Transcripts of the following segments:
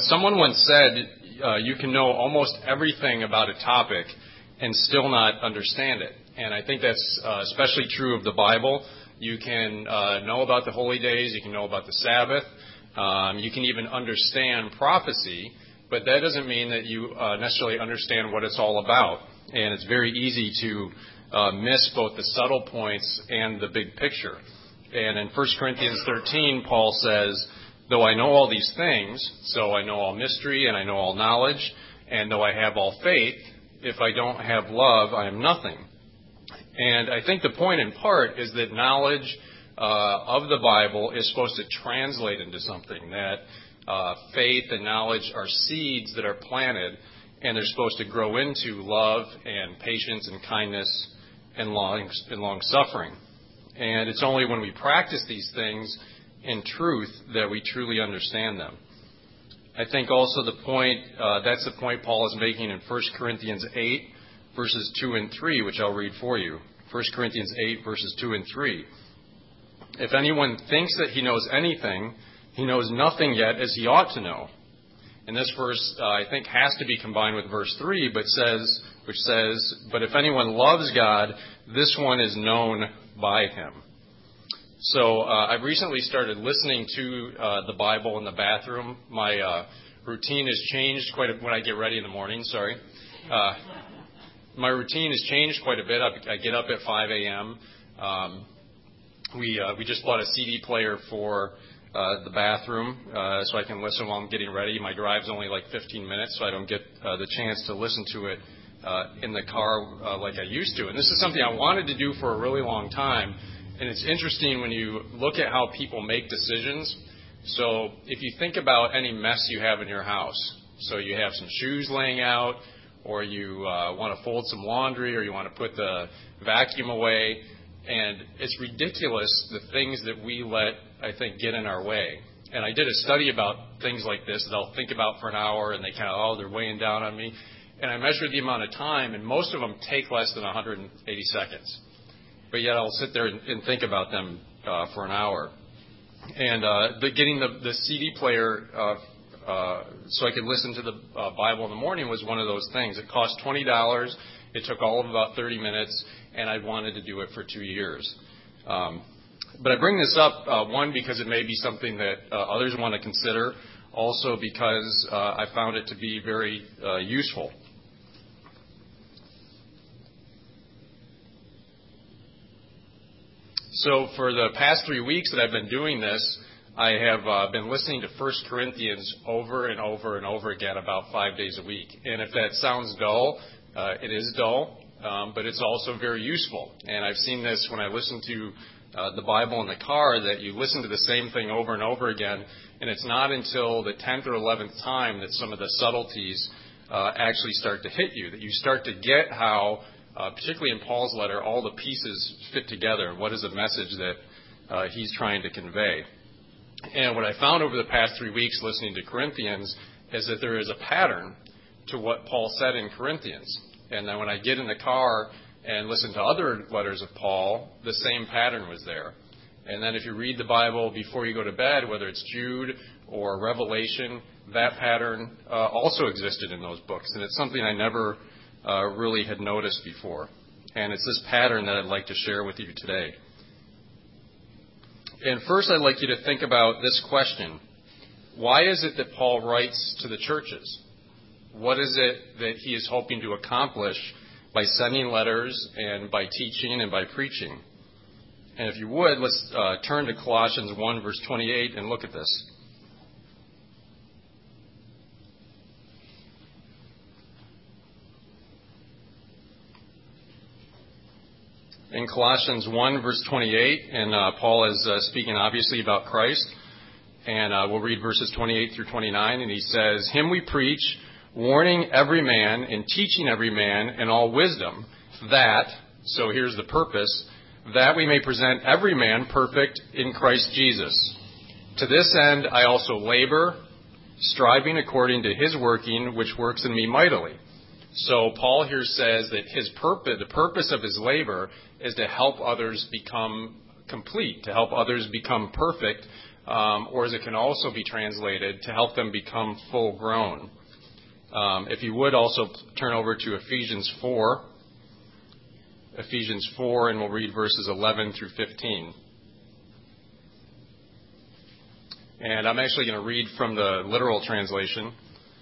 Someone once said, you can know almost everything about a topic and still not understand it. And I think that's especially true of the Bible. You can know about the holy days. You can know about the Sabbath. You can even understand prophecy. But that doesn't mean that you necessarily understand what it's all about. And it's very easy to miss both the subtle points and the big picture. And in 1 Corinthians 13, Paul says, though I know all these things, so I know all mystery and I know all knowledge, and though I have all faith, if I don't have love, I am nothing. And I think the point in part is that knowledge of the Bible is supposed to translate into something, that faith and knowledge are seeds that are planted, and they're supposed to grow into love and patience and kindness and long suffering. And it's only when we practice these things in truth that we truly understand them. I think also that's the point Paul is making in 1 Corinthians 8, verses 2 and 3, which I'll read for you. 1 Corinthians 8, verses 2 and 3. If anyone thinks that he knows anything, he knows nothing yet as he ought to know. And this verse, I think, has to be combined with verse 3, which says, but if anyone loves God, this one is known by him. So I've recently started listening to the Bible in the bathroom. My routine has changed quite a bit when I get ready in the morning. My routine has changed quite a bit. I get up at 5 a.m. We just bought a CD player for the bathroom so I can listen while I'm getting ready. My drive's only like 15 minutes, so I don't get the chance to listen to it in the car like I used to. And this is something I wanted to do for a really long time. And it's interesting when you look at how people make decisions. So if you think about any mess you have in your house, so you have some shoes laying out, or you want to fold some laundry, or you want to put the vacuum away, and it's ridiculous the things that we let, I think, get in our way. And I did a study about things like this that I'll think about for an hour, and they kind of, they're weighing down on me. And I measured the amount of time, and most of them take less than 180 seconds. But yet I'll sit there and think about them for an hour. And getting the CD player so I could listen to the Bible in the morning was one of those things. It cost $20. It took all of about 30 minutes, and I wanted to do it for 2 years. But I bring this up, one, because it may be something that others want to consider, also because I found it to be very useful. So for the past 3 weeks that I've been doing this, I have been listening to 1 Corinthians over and over and over again about 5 days a week. And if that sounds dull, it is dull, but it's also very useful. And I've seen this when I listen to the Bible in the car, that you listen to the same thing over and over again, and it's not until the 10th or 11th time that some of the subtleties actually start to hit you, that you start to get how, particularly in Paul's letter, all the pieces fit together. What is the message that he's trying to convey? And what I found over the past 3 weeks listening to Corinthians is that there is a pattern to what Paul said in Corinthians. And then when I get in the car and listen to other letters of Paul, the same pattern was there. And then if you read the Bible before you go to bed, whether it's Jude or Revelation, that pattern also existed in those books. And it's something I never really had noticed before. And it's this pattern that I'd like to share with you today. And first, I'd like you to think about this question. Why is it that Paul writes to the churches? What is it that he is hoping to accomplish by sending letters and by teaching and by preaching? And if you would, let's turn to Colossians 1, verse 28 and look at this. In Colossians 1, verse 28, and Paul is speaking obviously about Christ, and we'll read verses 28 through 29, and he says, Him we preach, warning every man and teaching every man in all wisdom, that, so here's the purpose, that we may present every man perfect in Christ Jesus. To this end I also labor, striving according to His working, which works in me mightily. So Paul here says that the purpose of his labor is to help others become complete, to help others become perfect or as it can also be translated, to help them become full grown. If you would also turn over to Ephesians 4. Ephesians 4, and we'll read verses 11 through 15. And I'm actually going to read from the literal translation.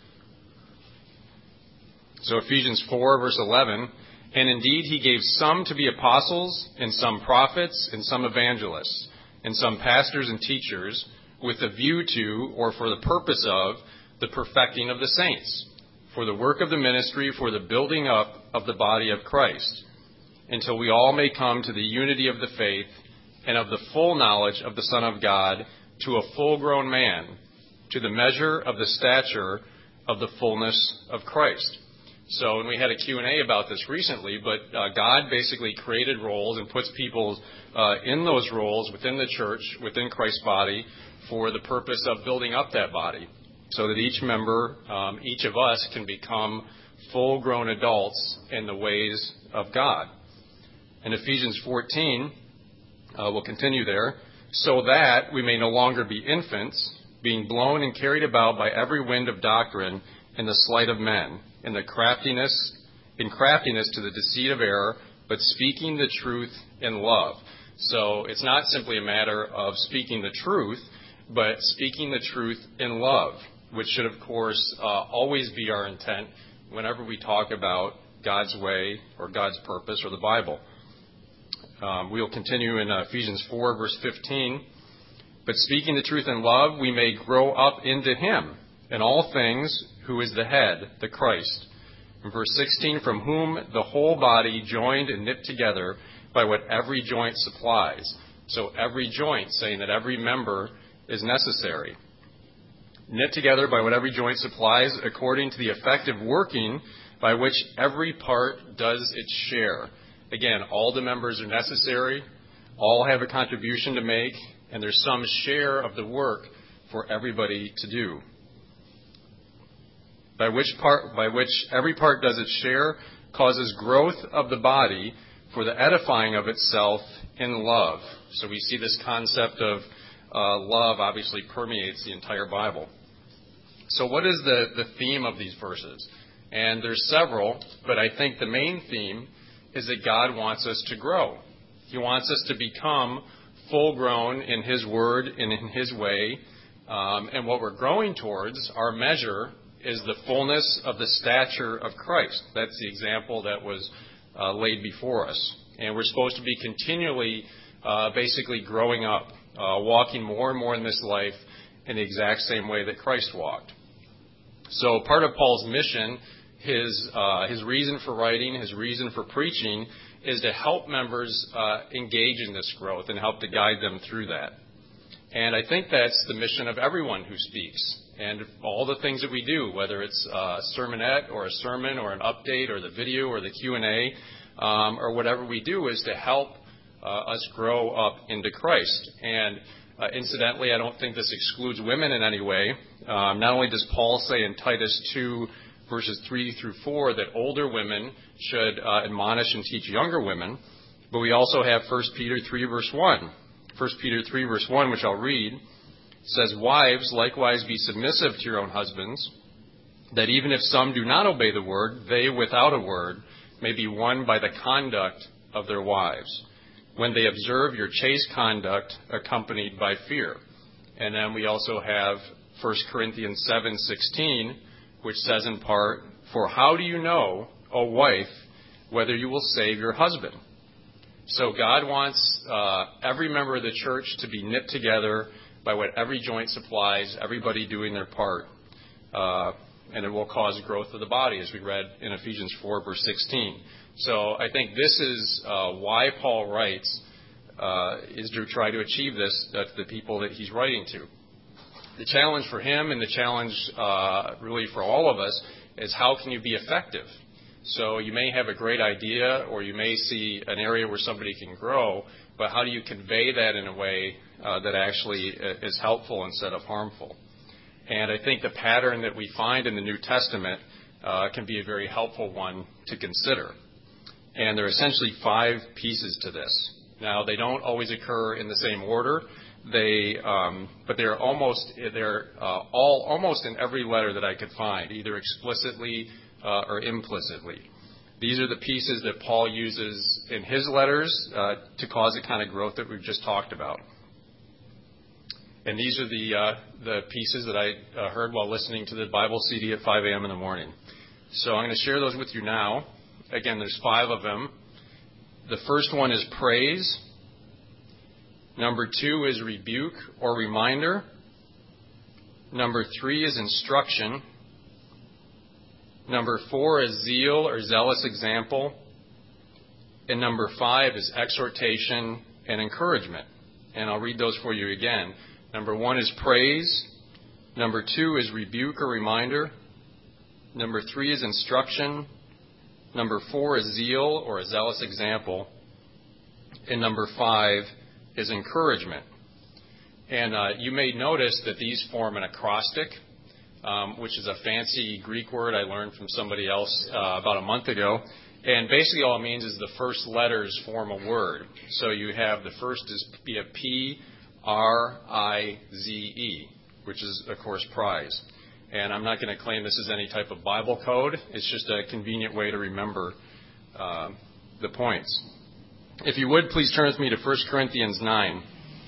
So Ephesians 4, verse 11, "And indeed he gave some to be apostles, and some prophets, and some evangelists, and some pastors and teachers, with a view to, or for the purpose of, the perfecting of the saints, for the work of the ministry, for the building up of the body of Christ, until we all may come to the unity of the faith and of the full knowledge of the Son of God, to a full-grown man, to the measure of the stature of the fullness of Christ." So, and we had a Q&A about this recently, but God basically created roles and puts people in those roles within the church, within Christ's body, for the purpose of building up that body, so that each member, each of us, can become full-grown adults in the ways of God. In Ephesians 14, we'll continue there, "So that we may no longer be infants, being blown and carried about by every wind of doctrine in the sleight of men, in craftiness to the deceit of error, but speaking the truth in love." So it's not simply a matter of speaking the truth, but speaking the truth in love, which should, of course, always be our intent whenever we talk about God's way or God's purpose or the Bible. We'll continue in Ephesians 4, verse 15. "But speaking the truth in love, we may grow up into him, in all things, who is the head, the Christ." In verse 16, "From whom the whole body, joined and knit together by what every joint supplies." So every joint, saying that every member is necessary. "Knit together by what every joint supplies, according to the effective working by which every part does its share." Again, all the members are necessary, all have a contribution to make, and there's some share of the work for everybody to do. By which every part does its share, causes growth of the body for the edifying of itself in love. So we see this concept of love obviously permeates the entire Bible. So what is the theme of these verses? And there's several, but I think the main theme is that God wants us to grow. He wants us to become full-grown in His Word and in His way. And what we're growing towards, our measure, is the fullness of the stature of Christ. That's the example that was laid before us. And we're supposed to be continually basically growing up, walking more and more in this life in the exact same way that Christ walked. So part of Paul's mission, his reason for writing, his reason for preaching, is to help members engage in this growth and help to guide them through that. And I think that's the mission of everyone who speaks. And all the things that we do, whether it's a sermonette or a sermon or an update or the video or the Q&A or whatever we do, is to help us grow up into Christ. And incidentally, I don't think this excludes women in any way. Not only does Paul say in Titus 2, verses 3 through 4, that older women should admonish and teach younger women, but we also have 1 Peter 3, verse 1. 1 Peter 3, verse 1, which I'll read, says, "Wives, likewise be submissive to your own husbands, that even if some do not obey the word, they without a word may be won by the conduct of their wives, when they observe your chaste conduct accompanied by fear." And then we also have 1 Corinthians 7:16, which says in part, "For how do you know, O wife, whether you will save your husband?" So God wants every member of the church to be knit together by what every joint supplies, everybody doing their part. And it will cause growth of the body, as we read in Ephesians 4, verse 16. So I think this is why Paul writes, is to try to achieve this to the people that he's writing to. The challenge for him and the challenge really for all of us is how can you be effective? So you may have a great idea or you may see an area where somebody can grow, but how do you convey that in a way that actually is helpful instead of harmful? And I think the pattern that we find in the New Testament can be a very helpful one to consider. And there are essentially 5 pieces to this. Now, they don't always occur in the same order. but they're almost in every letter that I could find, either explicitly or implicitly. These are the pieces that Paul uses in his letters to cause the kind of growth that we've just talked about. And these are the pieces that I heard while listening to the Bible CD at 5 a.m. in the morning. So I'm going to share those with you now. Again, there's 5 of them. The first one is praise. Number 2 is rebuke or reminder. Number 3 is instruction. Number 4 is zeal or zealous example. And number 5 is exhortation and encouragement. And I'll read those for you again. Number 1 is praise. Number 2 is rebuke or reminder. Number 3 is instruction. Number 4 is zeal or a zealous example. And number 5 is encouragement. And you may notice that these form an acrostic, which is a fancy Greek word I learned from somebody else about a month ago. And basically all it means is the first letters form a word. So you have the first is be a P-R-I-Z-E, which is, of course, prize. And I'm not going to claim this is any type of Bible code. It's just a convenient way to remember the points. If you would, please turn with me to 1 Corinthians 9.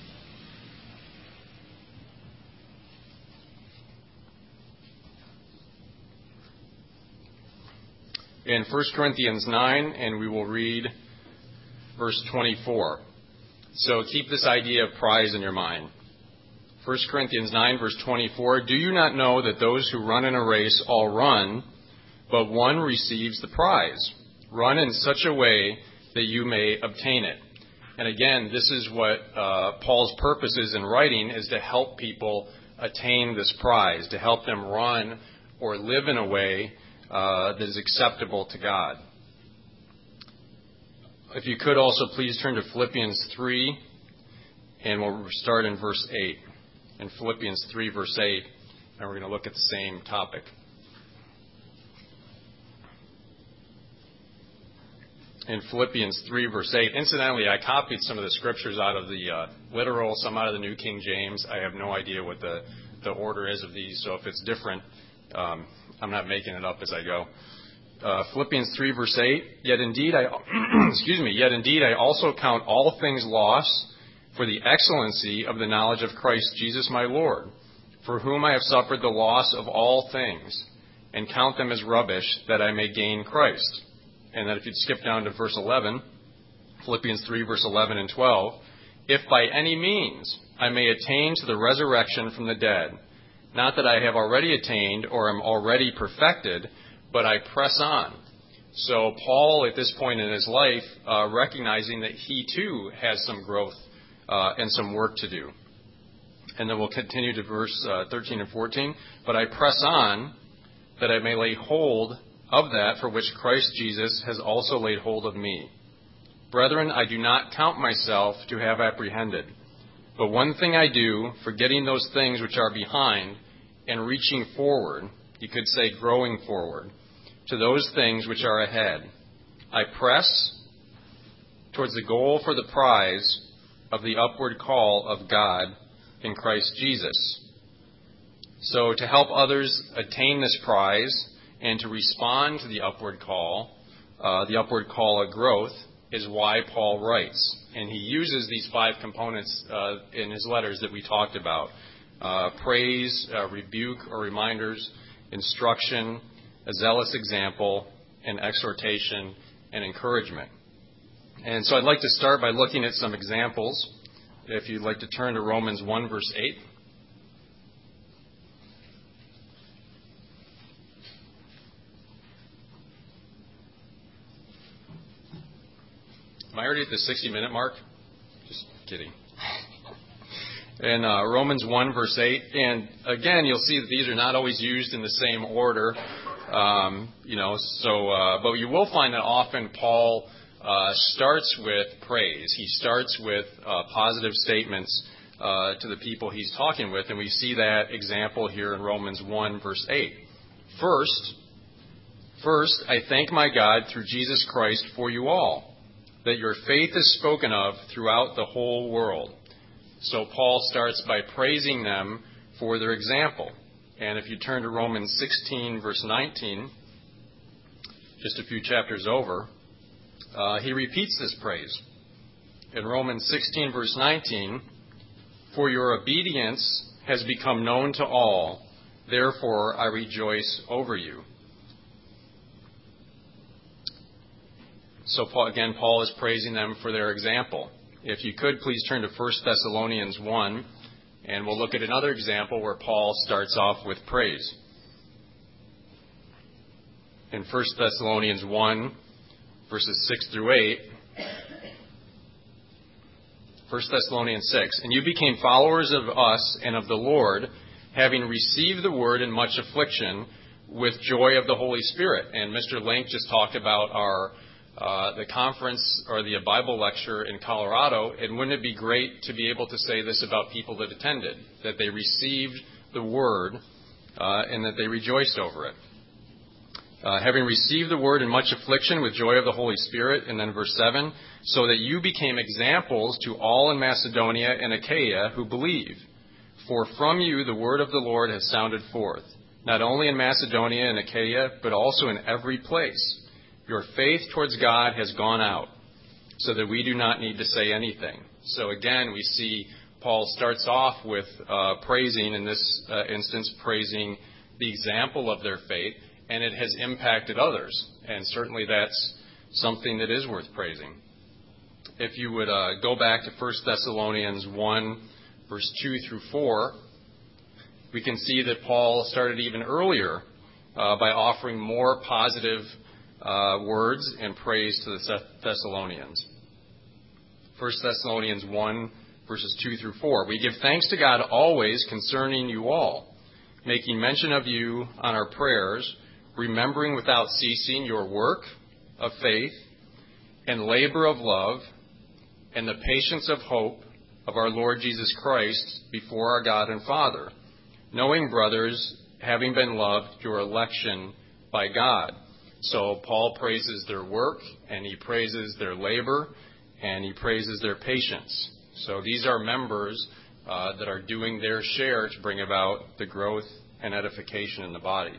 In 1 Corinthians 9, and we will read verse 24. So keep this idea of prize in your mind. 1 Corinthians 9, verse 24, do you not know that those who run in a race all run, but one receives the prize? Run in such a way that you may obtain it. And again, this is what Paul's purpose is in writing, is to help people attain this prize, to help them run or live in a way that is acceptable to God. If you could also please turn to Philippians 3, and we'll start in verse 8. In Philippians 3, verse 8, and we're going to look at the same topic. In Philippians 3, verse 8. Incidentally, I copied some of the scriptures out of the literal, some out of the New King James. I have no idea what the order is of these, so if it's different, I'm not making it up as I go. Philippians 3, verse 8. Yet indeed I also count all things lost for the excellency of the knowledge of Christ Jesus my Lord, for whom I have suffered the loss of all things, and count them as rubbish, that I may gain Christ. And then if you'd skip down to verse 11, Philippians 3, verse 11 and 12, if by any means I may attain to the resurrection from the dead, not that I have already attained or am already perfected, but I press on. So Paul, at this point in his life, recognizing that he too has some growth and some work to do. And then we'll continue to verse 13 and 14. But I press on that I may lay hold of that for which Christ Jesus has also laid hold of me. Brethren, I do not count myself to have apprehended. But one thing I do, forgetting those things which are behind and reaching forward, you could say growing forward, to those things which are ahead. I press towards the goal for the prize of the upward call of God in Christ Jesus. So to help others attain this prize and to respond to the upward call of growth, is why Paul writes. And he uses these 5 components in his letters that we talked about. Praise, rebuke or reminders, instruction, a zealous example, and exhortation and encouragement. And so I'd like to start by looking at some examples. If you'd like to turn to Romans 1, verse 8. Am I already at the 60-minute mark? Just kidding. In Romans 1, verse 8. And again, you'll see that these are not always used in the same order. But you will find that often Paul starts with praise. He starts with positive statements to the people he's talking with, and we see that example here in Romans 1, verse 8. First, I thank my God through Jesus Christ for you all, that your faith is spoken of throughout the whole world. So Paul starts by praising them for their example. And if you turn to Romans 16, verse 19, just a few chapters over, he repeats this praise. In Romans 16, verse 19, "For your obedience has become known to all, therefore I rejoice over you." So Paul is praising them for their example. If you could, please turn to 1 Thessalonians 1, and we'll look at another example where Paul starts off with praise. In 1 Thessalonians 1, verses 6 through 8, 1 Thessalonians 6, "And you became followers of us and of the Lord, having received the word in much affliction with joy of the Holy Spirit." And Mr. Link just talked about the conference or the Bible lecture in Colorado. And wouldn't it be great to be able to say this about people that attended, that they received the word and that they rejoiced over it? Having received the word in much affliction with joy of the Holy Spirit, and then verse 7, "So that you became examples to all in Macedonia and Achaia who believe. For from you the word of the Lord has sounded forth, not only in Macedonia and Achaia, but also in every place. Your faith towards God has gone out, so that we do not need to say anything." So again, we see Paul starts off with praising, in this instance, praising the example of their faith, and it has impacted others. And certainly that's something that is worth praising. If you would go back to 1 Thessalonians 1, verse 2 through 4, we can see that Paul started even earlier by offering more positive words and praise to the Thessalonians. 1 Thessalonians 1, verses 2 through 4. "We give thanks to God always concerning you all, making mention of you on our prayers, remembering without ceasing your work of faith and labor of love and the patience of hope of our Lord Jesus Christ before our God and Father, knowing, brothers, having been loved, your election by God." So Paul praises their work, and he praises their labor, and he praises their patience. So these are members that are doing their share to bring about the growth and edification in the body.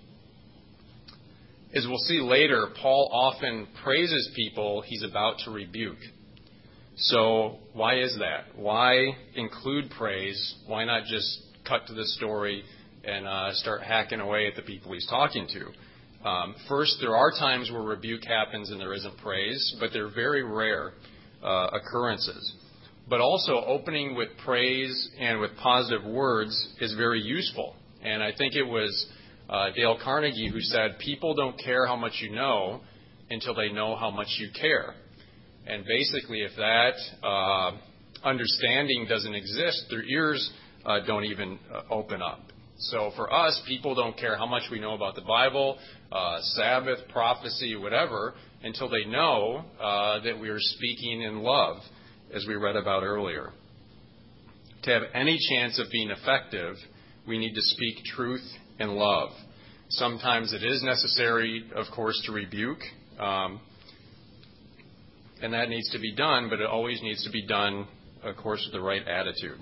As we'll see later, Paul often praises people he's about to rebuke. So why is that? Why include praise? Why not just cut to the story and start hacking away at the people he's talking to? First, there are times where rebuke happens and there isn't praise, but they're very rare occurrences. But also, opening with praise and with positive words is very useful. And I think it was Dale Carnegie who said, "People don't care how much you know until they know how much you care." And basically, if that understanding doesn't exist, their ears don't even open up. So for us, people don't care how much we know about the Bible, Sabbath, prophecy, whatever, until they know that we are speaking in love, as we read about earlier. To have any chance of being effective, we need to speak truth in love. Sometimes it is necessary, of course, to rebuke, and that needs to be done, but it always needs to be done, of course, with the right attitude.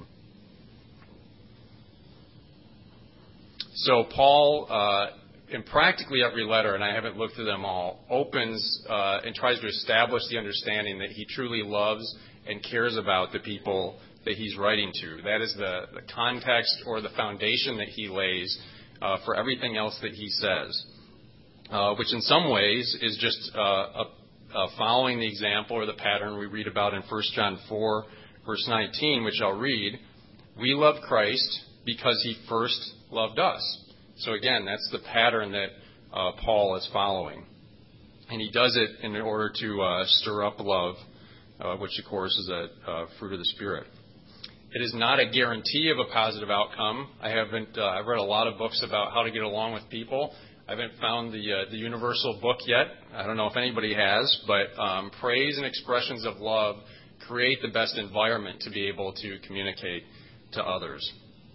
So Paul, in practically every letter, and I haven't looked through them all, opens and tries to establish the understanding that he truly loves and cares about the people that he's writing to. That is the context or the foundation that he lays for everything else that he says, which in some ways is just following the example or the pattern we read about in 1 John 4, verse 19, which I'll read. "We love Christ because he first loved us." So again, that's the pattern that Paul is following. And he does it in order to stir up love, which of course is a fruit of the Spirit. It is not a guarantee of a positive outcome. I've read a lot of books about how to get along with people. I haven't found the universal book yet. I don't know if anybody has, but praise and expressions of love create the best environment to be able to communicate to others.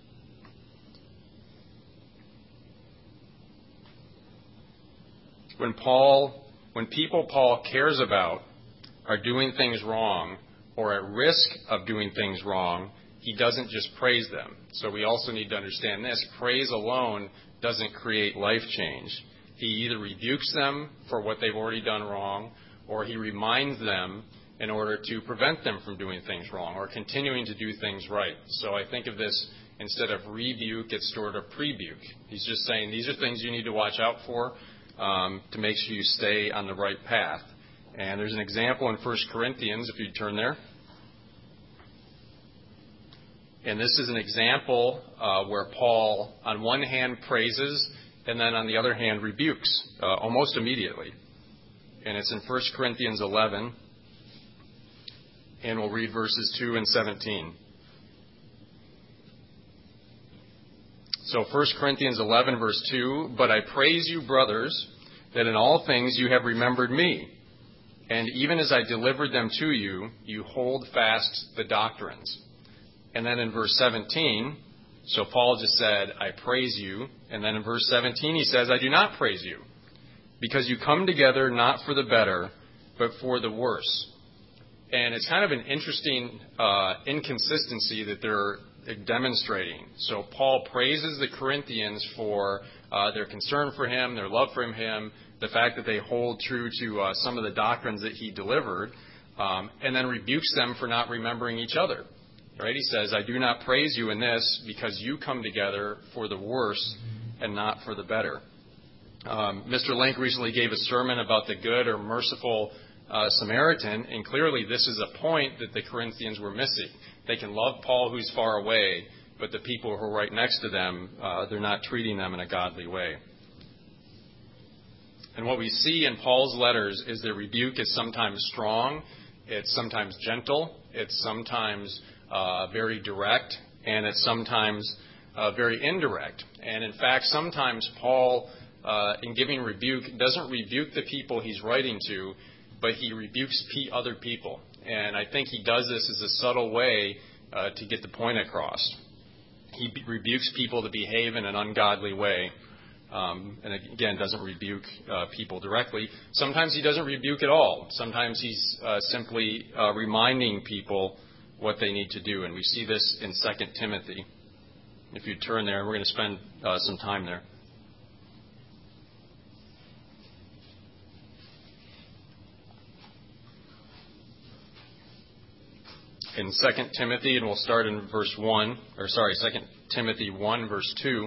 When people Paul cares about are doing things wrong or at risk of doing things wrong, he doesn't just praise them. So we also need to understand this. Praise alone doesn't create life change. He either rebukes them for what they've already done wrong, or he reminds them in order to prevent them from doing things wrong or continuing to do things right. So I think of this, instead of rebuke, it's sort of prebuke. He's just saying these are things you need to watch out for to make sure you stay on the right path. And there's an example in 1 Corinthians, if you turn there. And this is an example where Paul, on one hand, praises, and then on the other hand, rebukes almost immediately. And it's in 1 Corinthians 11, and we'll read verses 2 and 17. So 1 Corinthians 11, verse 2, "But I praise you, brothers, that in all things you have remembered me. And even as I delivered them to you, you hold fast the doctrines." And then in verse 17, so Paul just said, "I praise you." And then in verse 17 he says, "I do not praise you, because you come together not for the better, but for the worse." And it's kind of an interesting inconsistency that they're demonstrating. So Paul praises the Corinthians for their concern for him, their love for him, the fact that they hold true to some of the doctrines that he delivered, and then rebukes them for not remembering each other. Right? He says, "I do not praise you in this because you come together for the worse and not for the better." Mr. Link recently gave a sermon about the good or merciful Samaritan, and clearly this is a point that the Corinthians were missing. They can love Paul who's far away, but the people who are right next to them, they're not treating them in a godly way. And what we see in Paul's letters is the rebuke is sometimes strong, it's sometimes gentle, it's sometimes very direct, and it's sometimes very indirect. And in fact, sometimes Paul, in giving rebuke, doesn't rebuke the people he's writing to, but he rebukes other people. And I think he does this as a subtle way to get the point across. He rebukes people to behave in an ungodly way. And again, doesn't rebuke people directly. Sometimes he doesn't rebuke at all. Sometimes he's simply reminding people what they need to do. And we see this in 2 Timothy. If you turn there, we're going to spend some time there. In 2 Timothy, and we'll start in verse 1, 2 Timothy 1, verse 2.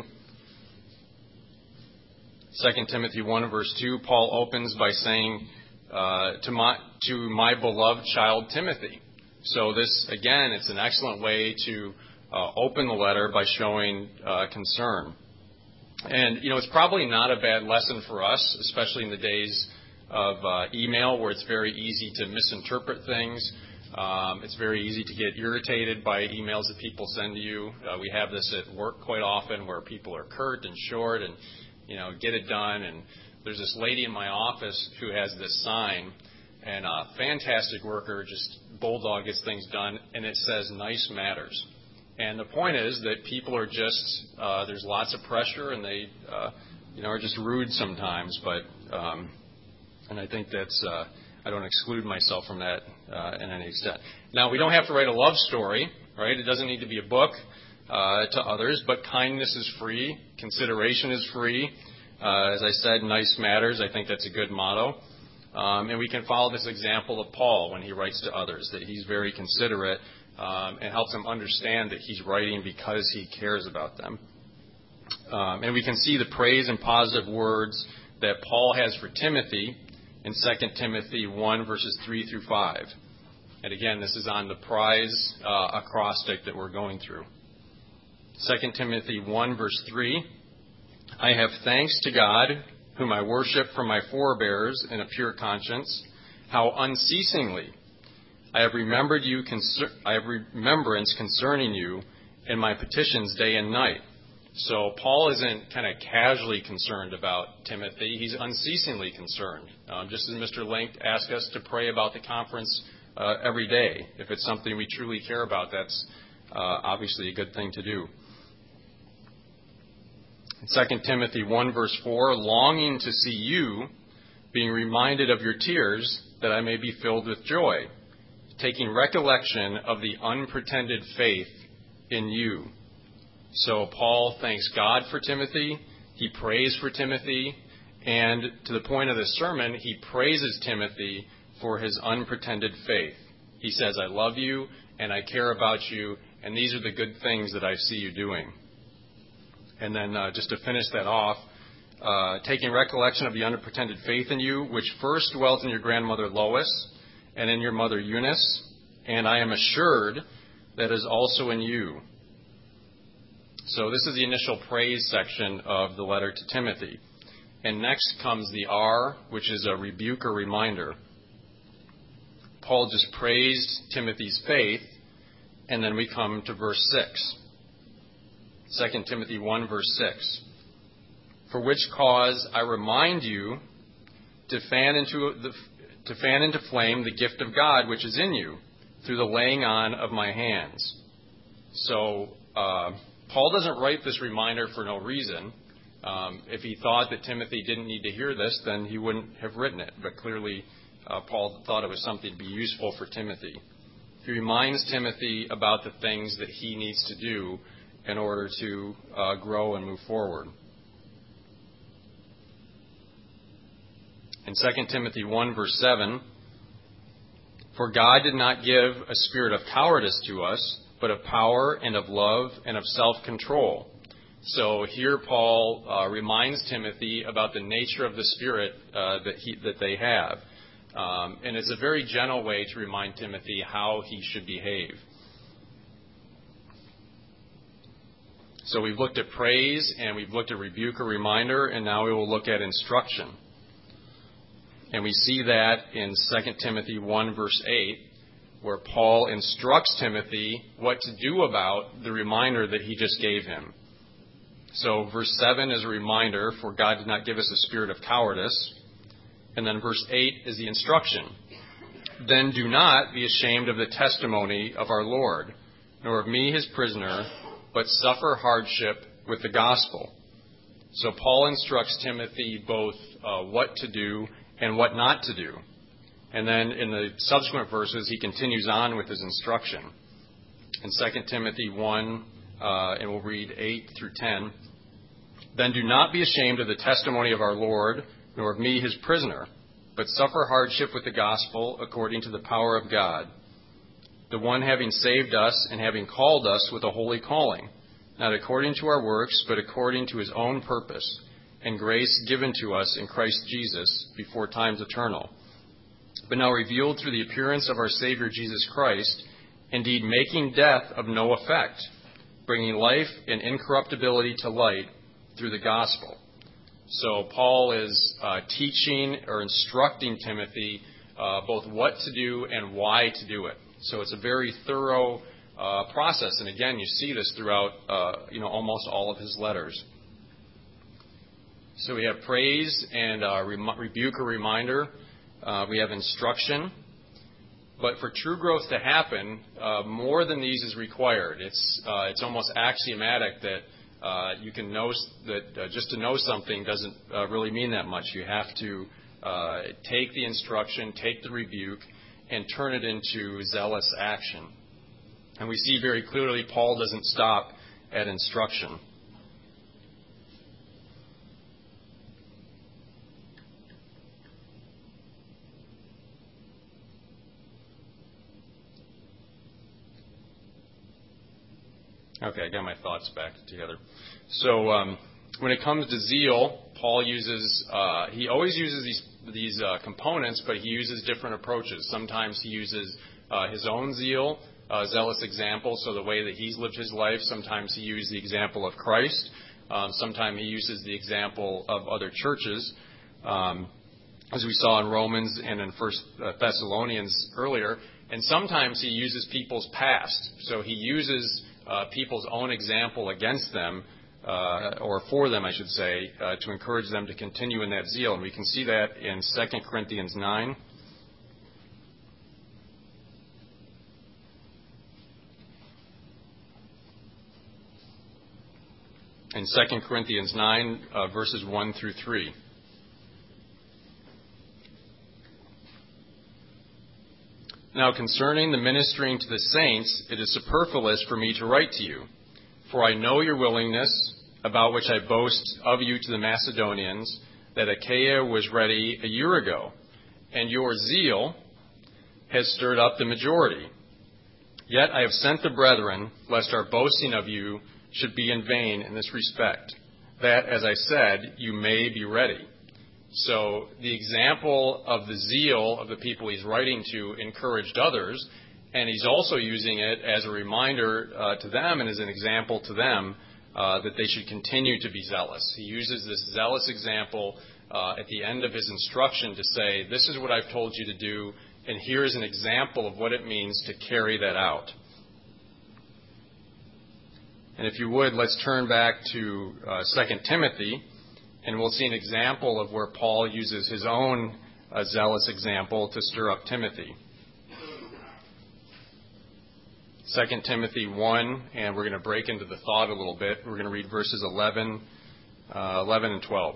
2 Timothy 1, verse 2, Paul opens by saying, to my beloved child Timothy. So this, again, it's an excellent way to open the letter by showing concern. And, it's probably not a bad lesson for us, especially in the days of email where it's very easy to misinterpret things. It's very easy to get irritated by emails that people send to you. We have this at work quite often where people are curt and short and, get it done. And there's this lady in my office who has this sign, and a fantastic worker, just bulldog gets things done, and it says "Nice Matters." And the point is that people are just, there's lots of pressure, and they, are just rude sometimes. But, and I think that's, I don't exclude myself from that in any extent. Now, we don't have to write a love story, right? It doesn't need to be a book to others, but kindness is free. Consideration is free. As I said, nice matters. I think that's a good motto. And we can follow this example of Paul when he writes to others, that he's very considerate and helps them understand that he's writing because he cares about them. And we can see the praise and positive words that Paul has for Timothy in 2 Timothy 1, verses 3 through 5. And again, this is on the prize acrostic that we're going through. 2 Timothy 1, verse 3, "I have thanks to God, whom I worship from my forebears in a pure conscience, how unceasingly I have remembered you. I have remembrance concerning you in my petitions day and night." So Paul isn't kind of casually concerned about Timothy. He's unceasingly concerned. Just as Mr. Link asked us to pray about the conference every day. If it's something we truly care about, that's obviously a good thing to do. In 2 Timothy 1, verse 4, "Longing to see you, being reminded of your tears, that I may be filled with joy, taking recollection of the unpretended faith in you. So Paul thanks God for Timothy. He prays for Timothy. And to the point of this sermon, he praises Timothy for his unpretended faith. He says, I love you and I care about you, and these are the good things that I see you doing. And then just to finish that off, taking recollection of the unpretended faith in you, which first dwelt in your grandmother Lois and in your mother Eunice, and I am assured that is also in you. So this is the initial praise section of the letter to Timothy. And next comes the R, which is a rebuke or reminder. Paul just praised Timothy's faith, and then we come to verse 6. 2 Timothy 1, verse 6. For which cause I remind you to fan into flame the gift of God which is in you through the laying on of my hands. So Paul doesn't write this reminder for no reason. If he thought that Timothy didn't need to hear this, then he wouldn't have written it. But clearly, Paul thought it was something to be useful for Timothy. He reminds Timothy about the things that he needs to do in order to grow and move forward. In 2 Timothy 1, verse 7, for God did not give a spirit of cowardice to us, but of power and of love and of self-control. So here Paul reminds Timothy about the nature of the spirit that they have. And it's a very gentle way to remind Timothy how he should behave. So we've looked at praise and we've looked at rebuke or reminder, and now we will look at instruction. And we see that in 2 Timothy 1, verse 8, where Paul instructs Timothy what to do about the reminder that he just gave him. So verse 7 is a reminder, for God did not give us a spirit of cowardice. And then verse 8 is the instruction. Then do not be ashamed of the testimony of our Lord, nor of me his prisoner, but suffer hardship with the gospel. So Paul instructs Timothy both what to do and what not to do. And then in the subsequent verses, he continues on with his instruction. In 2 Timothy 1, and we'll read 8 through 10, then do not be ashamed of the testimony of our Lord, nor of me his prisoner, but suffer hardship with the gospel according to the power of God, the one having saved us and having called us with a holy calling, not according to our works, but according to his own purpose and grace given to us in Christ Jesus before times eternal, but now revealed through the appearance of our Savior Jesus Christ, indeed making death of no effect, bringing life and incorruptibility to light through the gospel. So Paul is teaching or instructing Timothy both what to do and why to do it. So it's a very thorough process, and again, you see this throughout almost all of his letters. So we have praise and rebuke or reminder. We have instruction. But for true growth to happen, more than these is required. It's almost axiomatic that you can know that just to know something doesn't really mean that much. You have to take the instruction, take the rebuke, and turn it into zealous action. And we see very clearly Paul doesn't stop at instruction. Okay, I got my thoughts back together. So when it comes to zeal, Paul he always uses these components, but he uses different approaches. Sometimes he uses his own zeal, zealous example, so the way that he's lived his life. Sometimes he uses the example of Christ. Sometimes he uses the example of other churches, as we saw in Romans and in 1 Thessalonians earlier. And sometimes he uses people's past. So he uses people's own example against them, or for them, I should say, to encourage them to continue in that zeal. And we can see that in 2 Corinthians 9. In 2 Corinthians 9, verses 1 through 3. Now concerning the ministering to the saints, it is superfluous for me to write to you. For I know your willingness, about which I boast of you to the Macedonians, that Achaia was ready a year ago, and your zeal has stirred up the majority. Yet I have sent the brethren, lest our boasting of you should be in vain in this respect, that, as I said, you may be ready. So the example of the zeal of the people he's writing to encouraged others, and he's also using it as a reminder to them and as an example to them that they should continue to be zealous. He uses this zealous example at the end of his instruction to say, this is what I've told you to do, and here's an example of what it means to carry that out. And if you would, let's turn back to 2 Timothy, and we'll see an example of where Paul uses his own zealous example to stir up Timothy. 2 Timothy 1, and we're going to break into the thought a little bit. We're going to read verses 11 and 12.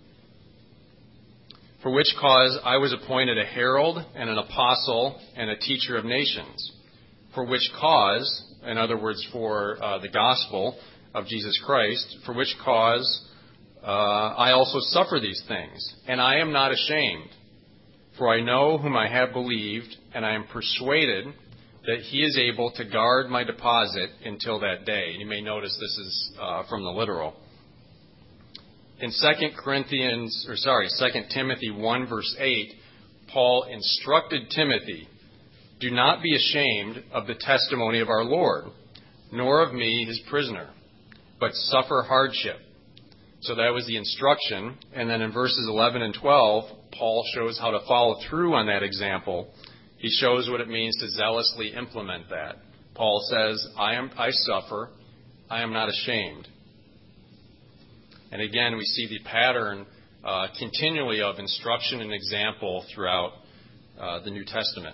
For which cause I was appointed a herald and an apostle and a teacher of nations. For which cause, in other words, for the gospel of Jesus Christ, for which cause I also suffer these things, and I am not ashamed. For I know whom I have believed, and I am persuaded that he is able to guard my deposit until that day. You may notice this is from the literal. In 2 Timothy 1, verse 8, Paul instructed Timothy, do not be ashamed of the testimony of our Lord, nor of me, his prisoner, but suffer hardship. So that was the instruction. And then in verses 11 and 12, Paul shows how to follow through on that example. He shows what it means to zealously implement that. Paul says, I suffer, I am not ashamed. And again, we see the pattern continually of instruction and example throughout the New Testament.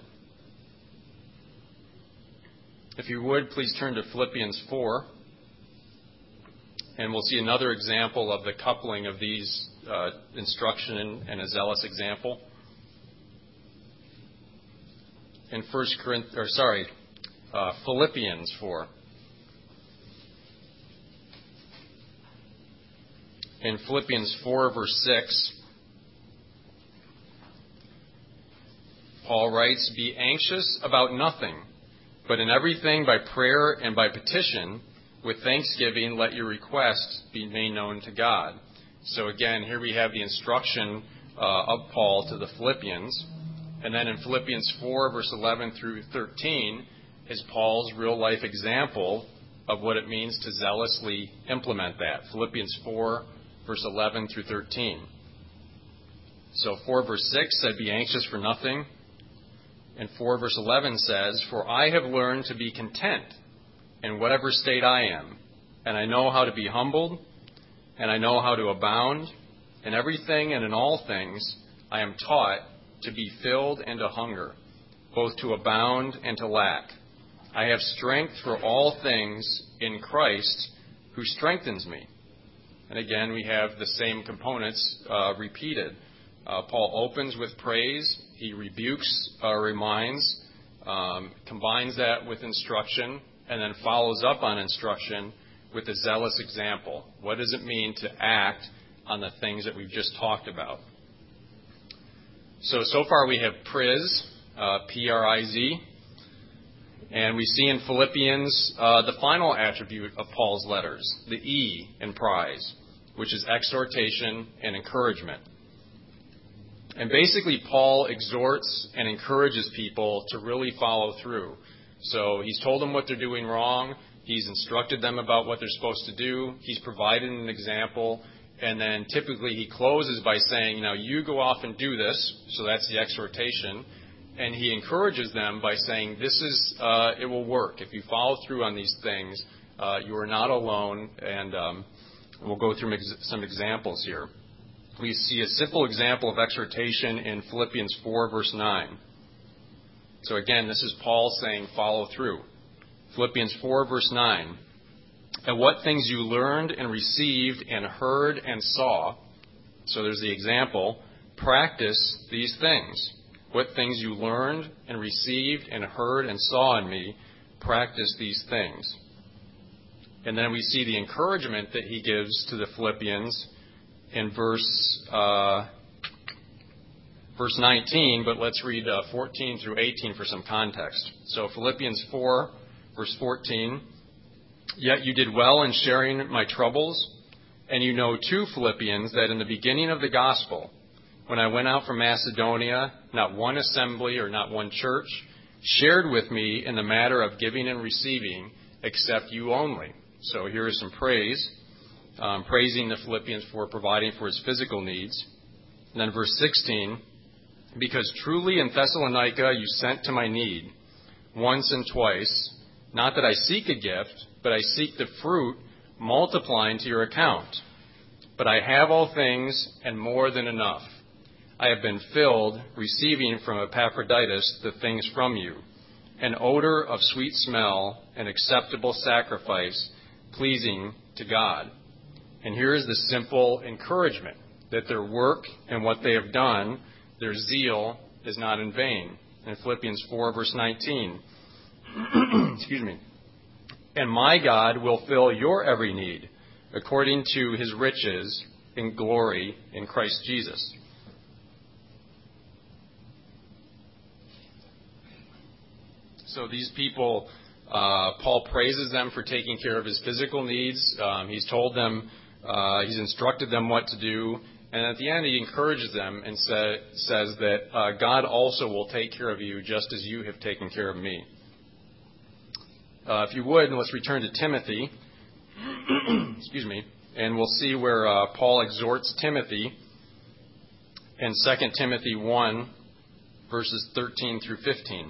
If you would, please turn to Philippians 4. And we'll see another example of the coupling of these instruction and a zealous example. In Philippians 4. In Philippians 4, verse 6, Paul writes, be anxious about nothing, but in everything by prayer and by petition, with thanksgiving, let your requests be made known to God. So again, here we have the instruction of Paul to the Philippians. And then in Philippians 4, verse 11 through 13, is Paul's real-life example of what it means to zealously implement that. Philippians 4, verse 11 through 13. So 4, verse 6 said, be anxious for nothing. And 4, verse 11 says, for I have learned to be content in whatever state I am, and I know how to be humbled, and I know how to abound. In everything and in all things I am taught to be filled and to hunger, both to abound and to lack. I have strength for all things in Christ who strengthens me. And again, we have the same components repeated. Paul opens with praise. He rebukes, reminds, combines that with instruction, and then follows up on instruction with a zealous example. What does it mean to act on the things that we've just talked about? So far we have priz, P-R-I-Z, and we see in Philippians the final attribute of Paul's letters, the E in prize, which is exhortation and encouragement. And basically Paul exhorts and encourages people to really follow through. So he's told them what they're doing wrong. He's instructed them about what they're supposed to do. He's provided an example. And then typically he closes by saying, now you go off and do this. So that's the exhortation. And he encourages them by saying, it will work. If you follow through on these things, you are not alone. And we'll go through some examples here. We see a simple example of exhortation in Philippians 4, verse 9. So again, this is Paul saying, follow through. Philippians 4, verse 9. And what things you learned and received and heard and saw, so there's the example, practice these things, what things you learned and received and heard and saw in me, practice these things. And then we see the encouragement that he gives to the Philippians in verse 19, but let's read 14 through 18 for some context. So Philippians 4, verse 14, "Yet you did well in sharing my troubles, and you know too, Philippians, that in the beginning of the gospel, when I went out from Macedonia, not one assembly or not one church shared with me in the matter of giving and receiving, except you only." So here is some praise, praising the Philippians for providing for his physical needs. And then verse 16, "Because truly in Thessalonica you sent to my need once and twice, not that I seek a gift, but I seek the fruit multiplying to your account. But I have all things and more than enough. I have been filled, receiving from Epaphroditus the things from you, an odor of sweet smell, an acceptable sacrifice, pleasing to God." And here is the simple encouragement that their work and what they have done, their zeal, is not in vain. In Philippians 4, verse 19, excuse me, "And my God will fill your every need according to his riches in glory in Christ Jesus." So these people, Paul praises them for taking care of his physical needs. He's told them, he's instructed them what to do. And at the end, he encourages them and says that God also will take care of you just as you have taken care of me. If you would, let's return to Timothy. Excuse me. And we'll see where Paul exhorts Timothy in 2 Timothy 1, verses 13 through 15.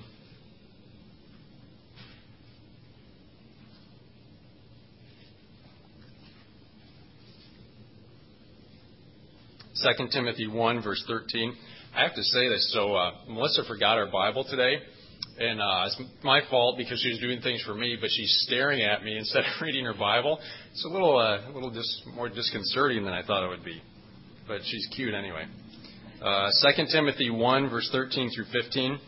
2 Timothy 1, verse 13. I have to say this. So Melissa forgot her Bible today. And it's my fault because she's doing things for me, but she's staring at me instead of reading her Bible. It's a little more disconcerting than I thought it would be. But she's cute anyway. 2 Timothy 1, verse 13 through 15.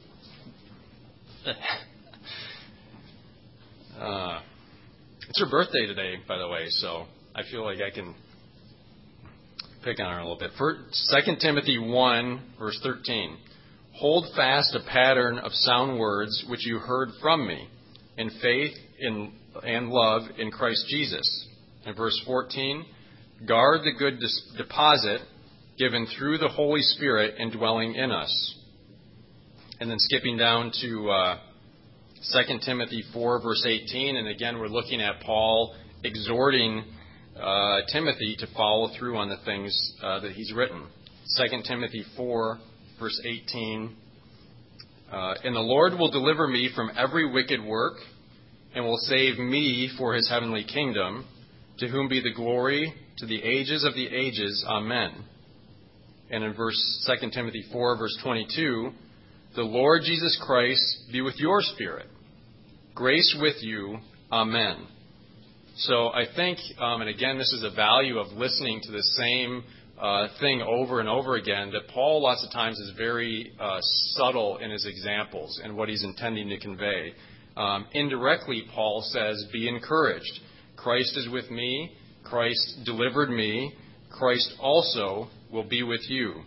It's her birthday today, by the way, so I feel like I can pick on her a little bit. 2 Timothy 1, verse 13. "Hold fast a pattern of sound words which you heard from me, in faith and love in Christ Jesus." And verse 14, "Guard the good deposit given through the Holy Spirit indwelling in us." And then skipping down to 2 Timothy 4, verse 18, and again we're looking at Paul exhorting Timothy to follow through on the things that he's written. 2 Timothy 4, verse 18, "And the Lord will deliver me from every wicked work and will save me for his heavenly kingdom, to whom be the glory to the ages of the ages. Amen." And in 2 Timothy 4, verse 22, "The Lord Jesus Christ be with your spirit. Grace with you. Amen." So I think, and again, this is a value of listening to the same thing over and over again, that Paul lots of times is very subtle in his examples and what he's intending to convey. Indirectly, Paul says, be encouraged. Christ is with me. Christ delivered me. Christ also will be with you.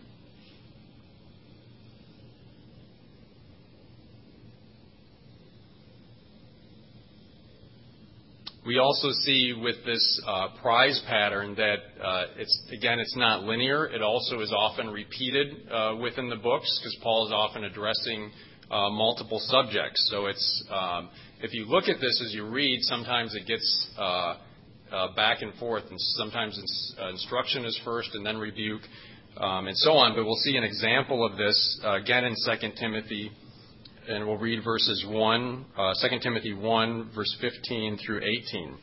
We also see with this prize pattern that it's not linear. It also is often repeated within the books because Paul is often addressing multiple subjects. So it's if you look at this as you read, sometimes it gets back and forth, and sometimes instruction is first and then rebuke, and so on. But we'll see an example of this again in 2 Timothy. And we'll read verses 2 Timothy 1, verse 15 through 18.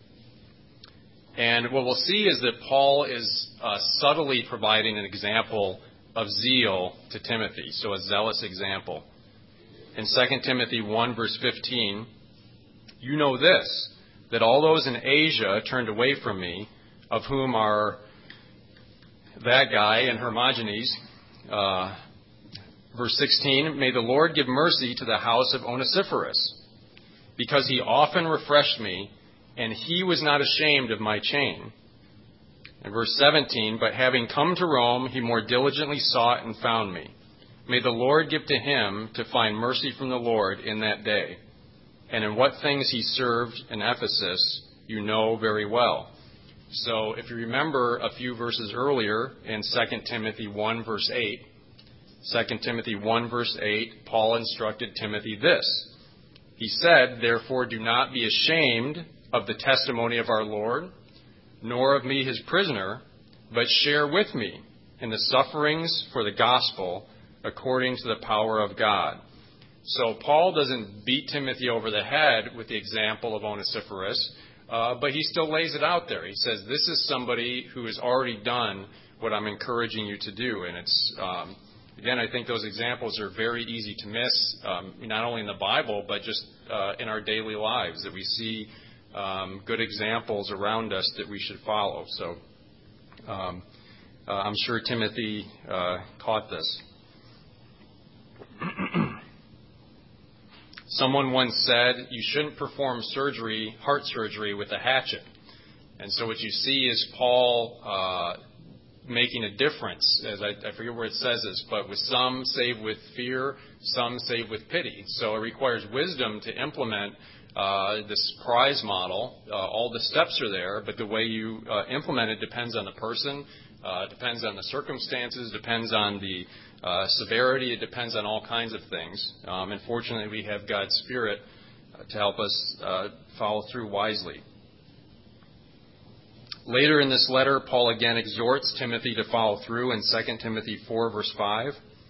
And what we'll see is that Paul is subtly providing an example of zeal to Timothy, so a zealous example. In 2 Timothy 1, verse 15, "You know this, that all those in Asia turned away from me, of whom are that guy and Hermogenes, Verse 16, may the Lord give mercy to the house of Onesiphorus, because he often refreshed me, and he was not ashamed of my chain. And verse 17, but having come to Rome, he more diligently sought and found me. May the Lord give to him to find mercy from the Lord in that day. And in what things he served in Ephesus, you know very well. So if you remember a few verses earlier in 2 Timothy 1, verse 8, 2 Timothy 1, verse 8, Paul instructed Timothy this. He said, therefore do not be ashamed of the testimony of our Lord, nor of me his prisoner, but share with me in the sufferings for the gospel according to the power of God. So Paul doesn't beat Timothy over the head with the example of Onesiphorus, but he still lays it out there. He says, this is somebody who has already done what I'm encouraging you to do. And it's, again, I think those examples are very easy to miss, not only in the Bible, but just in our daily lives, that we see good examples around us that we should follow. So I'm sure Timothy caught this. Someone once said, you shouldn't perform heart surgery with a hatchet. And so what you see is Paul making a difference, as I forget where it says this, but with some save with fear, some save with pity. So it requires wisdom to implement this prize model. All the steps are there, but the way you implement it depends on the person, depends on the circumstances, depends on the severity. It depends on all kinds of things. And fortunately, we have God's Spirit to help us follow through wisely. Later in this letter, Paul again exhorts Timothy to follow through in 2 Timothy 4, verse 5.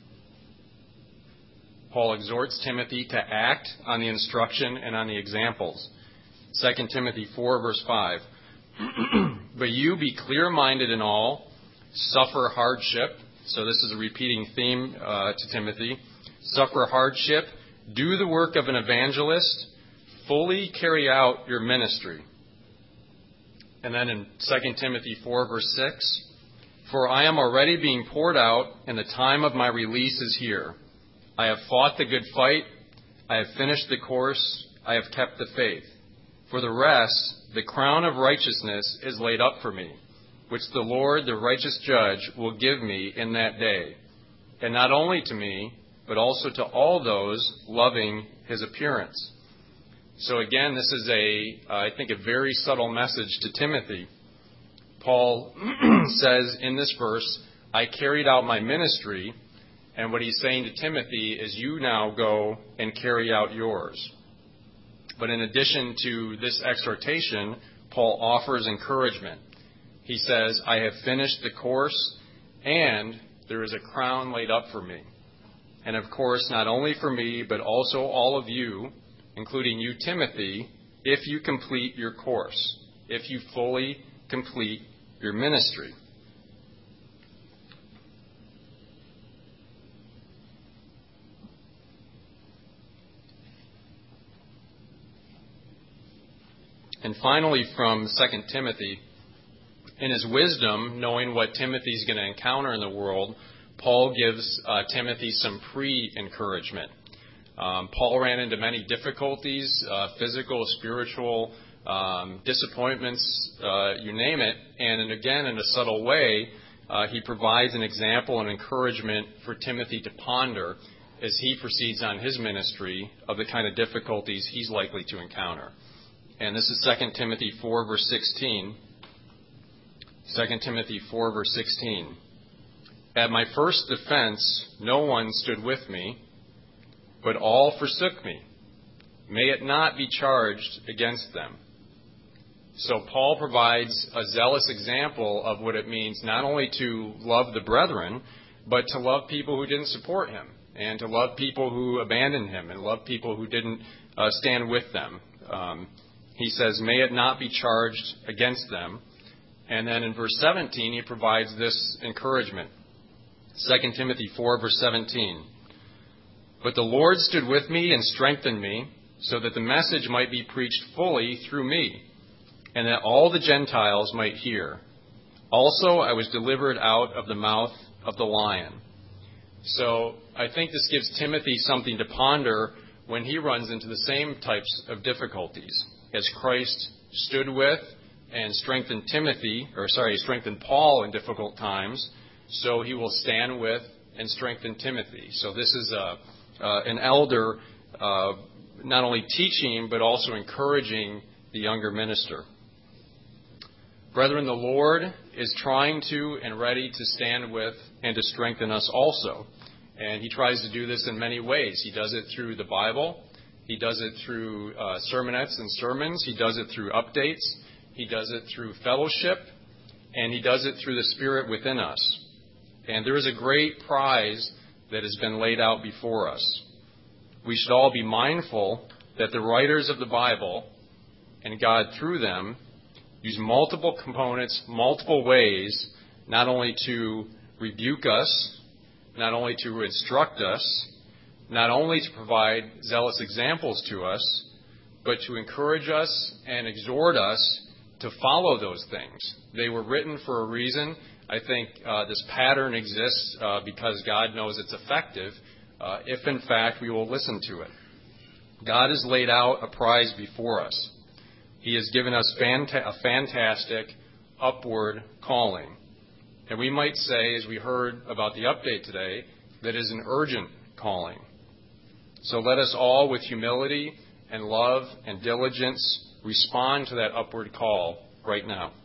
Paul exhorts Timothy to act on the instruction and on the examples. 2 Timothy 4, verse 5. But you be clear-minded in all, suffer hardship. So this is a repeating theme to Timothy. Suffer hardship, do the work of an evangelist, fully carry out your ministry. And then in 2 Timothy 4, verse 6, for I am already being poured out, and the time of my release is here. I have fought the good fight, I have finished the course, I have kept the faith. For the rest, the crown of righteousness is laid up for me, which the Lord, the righteous judge, will give me in that day. And not only to me, but also to all those loving his appearance. So again, this is I think a very subtle message to Timothy. Paul says in this verse, I carried out my ministry, and what he's saying to Timothy is you now go and carry out yours. But in addition to this exhortation, Paul offers encouragement. He says, I have finished the course, and there is a crown laid up for me. And of course, not only for me, but also all of you, including you, Timothy, if you complete your course, if you fully complete your ministry. And finally, from 2 Timothy, in his wisdom, knowing what Timothy's going to encounter in the world, Paul gives Timothy some pre-encouragement. Paul ran into many difficulties, physical, spiritual, disappointments, you name it. And again, in a subtle way, he provides an example and encouragement for Timothy to ponder as he proceeds on his ministry of the kind of difficulties he's likely to encounter. And this is 2 Timothy 4, verse 16. 2 Timothy 4, verse 16. At my first defense, no one stood with me, but all forsook me. May it not be charged against them. So Paul provides a zealous example of what it means not only to love the brethren, but to love people who didn't support him, and to love people who abandoned him, and love people who didn't stand with them. He says, may it not be charged against them. And then in verse 17, he provides this encouragement. 2 Timothy 4, verse 17. But the Lord stood with me and strengthened me, so that the message might be preached fully through me, and that all the Gentiles might hear. Also I was delivered out of the mouth of the lion. So I think this gives Timothy something to ponder when he runs into the same types of difficulties. As Christ stood with and strengthened strengthened Paul in difficult times, so he will stand with and strengthen Timothy. So this is an elder not only teaching but also encouraging the younger minister. Brethren, the Lord is trying to and ready to stand with and to strengthen us also. And he tries to do this in many ways. He does it through the Bible. He does it through sermonettes and sermons. He does it through updates. He does it through fellowship. And he does it through the Spirit within us. And there is a great prize that has been laid out before us. We should all be mindful that the writers of the Bible, and God through them, use multiple components, multiple ways, not only to rebuke us, not only to instruct us, not only to provide zealous examples to us, but to encourage us and exhort us to follow those things. They were written for a reason. I think this pattern exists because God knows it's effective, if in fact we will listen to it. God has laid out a prize before us. He has given us a fantastic upward calling. And we might say, as we heard about the update today, that is an urgent calling. So let us all, with humility and love and diligence, respond to that upward call right now.